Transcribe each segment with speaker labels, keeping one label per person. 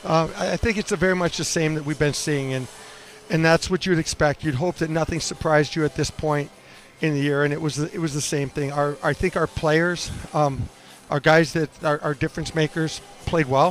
Speaker 1: I think it's very much the same that we've been seeing, and that's what you'd expect. You'd hope that nothing surprised you at this point in the year, and it was the same thing. I think our players, our guys that are difference makers, played well.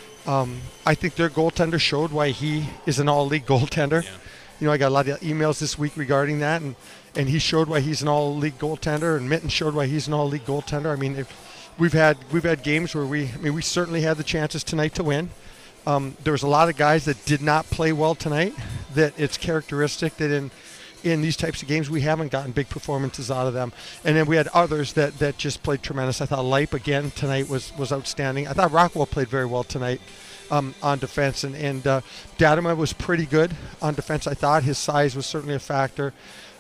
Speaker 1: I think their goaltender showed why he is an all-league goaltender. Yeah. I got a lot of emails this week regarding that, and he showed why he's an all-league goaltender, and Mitten showed why he's an all-league goaltender. I mean, we've had games where we certainly had the chances tonight to win. There was a lot of guys that did not play well tonight. That it's characteristic that in these types of games we haven't gotten big performances out of them. And then we had others that just played tremendous. I thought Leip again tonight was outstanding. I thought Rockwell played very well tonight on defense, and Dadema was pretty good on defense. I thought his size was certainly a factor.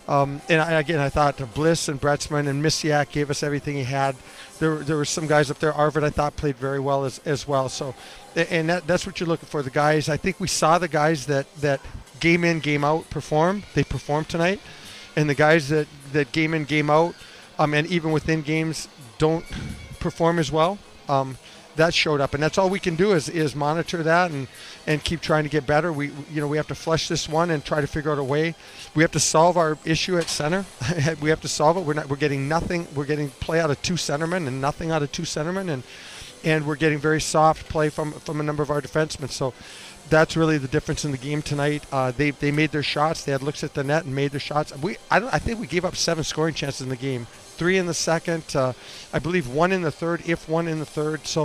Speaker 1: I thought Bliss and Bretzman and Misiak gave us everything he had. There were some guys up there. Arvid, I thought, played very well as well. So, and that's what you're looking for. The guys, I think we saw the guys that game in, game out perform. They performed tonight. And the guys that game in, game out, and even within games don't perform as well, that showed up. And that's all we can do is monitor that and keep trying to get better. We have to flush this one and try to figure out a way. We have to solve our issue at center. We have to solve it. We're getting nothing. We're getting play out of two centermen and nothing out of two centermen, and we're getting very soft play from a number of our defensemen. So that's really the difference in the game tonight. They made their shots. They had looks at the net and made their shots. I think we gave up 7 scoring chances in the game. 3 in the second. I believe 1 in the third. If 1 in the third. So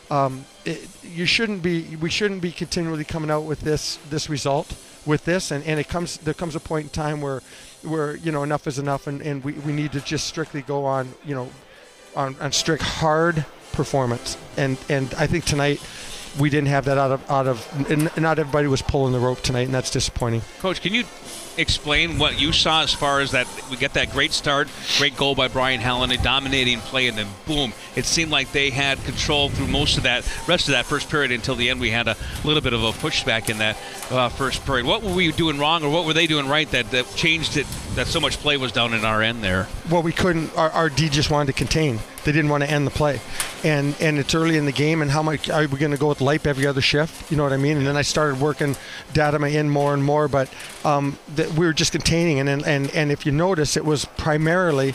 Speaker 1: we shouldn't be continually coming out with this result with this, and there comes a point in time where enough is enough, and we need to just strictly go on on strict hard performance, and I think tonight we didn't have that out of and not everybody was pulling the rope tonight, and that's disappointing.
Speaker 2: Coach, can you explain what you saw as far as that? We get that great start, great goal by Brian Hallen, a dominating play, and then boom, it seemed like they had control through most of that rest of that first period until the end. We had a little bit of a pushback in that first period. What were we doing wrong, or what were they doing right that changed it, that so much play was down in our end there?
Speaker 1: Well, we couldn't. Our D just wanted to contain. They didn't want to end the play, and it's early in the game. And how much are we going to go with Leip every other shift? You know what I mean? And then I started working Dadema in more and more, but we were just containing. And if you notice, it was primarily.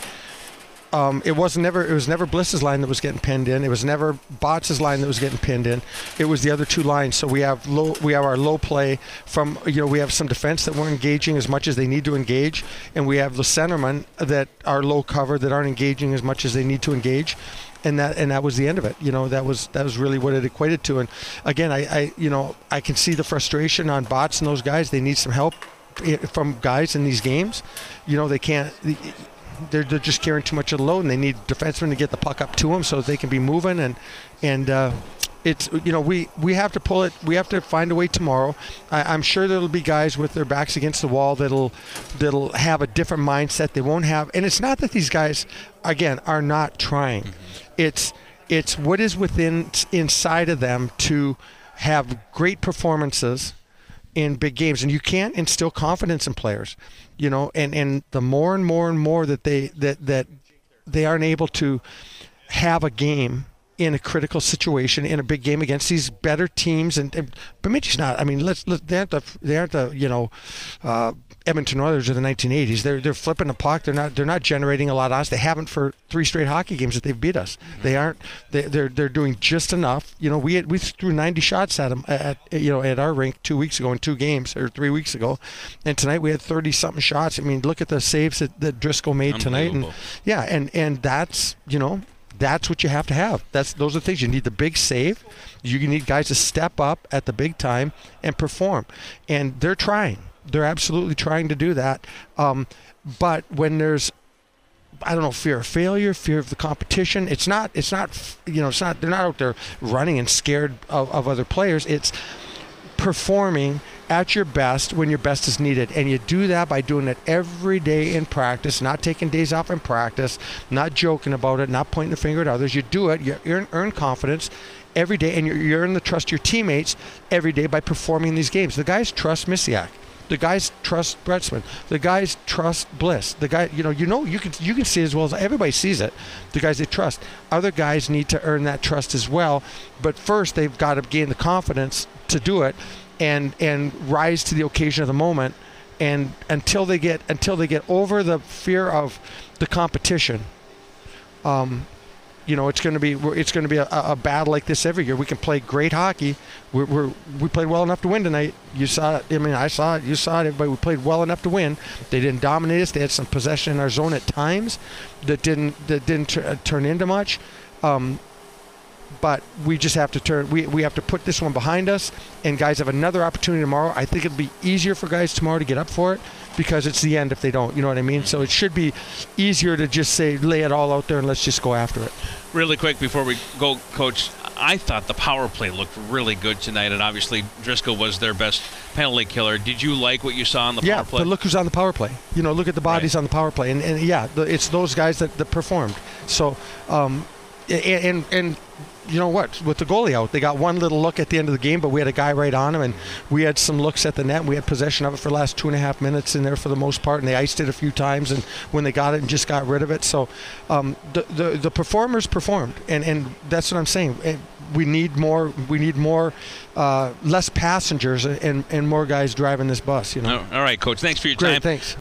Speaker 1: It was never Bliss's line that was getting pinned in. It was never Botz's line that was getting pinned in. It was the other two lines. So we have our low play from we have some defense that weren't engaging as much as they need to engage, and we have the centermen that are low cover that aren't engaging as much as they need to engage, and that was the end of it. That was really what it equated to. And again, I can see the frustration on Botz and those guys. They need some help from guys in these games. They can't. They're just carrying too much of the load, and they need defensemen to get the puck up to them so that they can be moving. And it's we have to pull it. We have to find a way tomorrow. I'm sure there'll be guys with their backs against the wall that'll have a different mindset. They won't have, and it's not that these guys again are not trying. It's what is inside of them to have great performances in big games, and you can't instill confidence in players, and the more and more and more that they aren't able to have a game in a critical situation in a big game against these better teams, and Bemidji's not. I mean, they aren't the Edmonton Oilers of the 1980s. They're flipping the puck. They're not generating a lot of us. They haven't for 3 straight hockey games that they've beat us. They aren't. They're doing just enough. We threw 90 shots at them at our rink 2 weeks ago in 2 games, or 3 weeks ago, and tonight we had 30 something shots. I mean, look at the saves that Driscoll made tonight, and that's That's what you have to have. Those are the things. You need the big save. You need guys to step up at the big time and perform. And they're trying. They're absolutely trying to do that. But when there's, fear of failure, fear of the competition, it's not, they're not out there running and scared of other players. It's performing at your best when your best is needed, and you do that by doing it every day in practice, not taking days off in practice, not joking about it, not pointing the finger at others. You do it, you earn confidence every day, and you earn the trust of your teammates every day by performing these games. The guys trust Misiak. The guys trust Bretzman. The guys trust Bliss. The guy, you can see as well as everybody sees it. The guys they trust. Other guys need to earn that trust as well. But first, they've got to gain the confidence to do it, and rise to the occasion of the moment. And until they get over the fear of the competition, it's going to be a battle like this every year. We can play great hockey. We played well enough to win tonight. You saw it. I mean, I saw it. You saw it. Everybody. We played well enough to win. They didn't dominate us. They had some possession in our zone at times that didn't turn into much. But we just have to we have to put this one behind us, and guys have another opportunity tomorrow. I think it'll be easier for guys tomorrow to get up for it because it's the end if they don't. You know what I mean? So it should be easier to just say, lay it all out there and let's just go after it.
Speaker 2: Really quick before we go, Coach, I thought the power play looked really good tonight, and obviously Driscoll was their best penalty killer. Did you like what you saw on the power play?
Speaker 1: Yeah, but look who's on the power play. Look at the bodies on the power play. And it's those guys that performed. So, and you know what? With the goalie out, they got one little look at the end of the game, but we had a guy right on him, and we had some looks at the net. And we had possession of it for the last 2.5 minutes in there for the most part, and they iced it a few times, and when they got it and just got rid of it. So the performers performed, and that's what I'm saying. We need more. We need more, less passengers and more guys driving this bus.
Speaker 2: All right, Coach. Thanks for your
Speaker 1: Great,
Speaker 2: time.
Speaker 1: Thanks.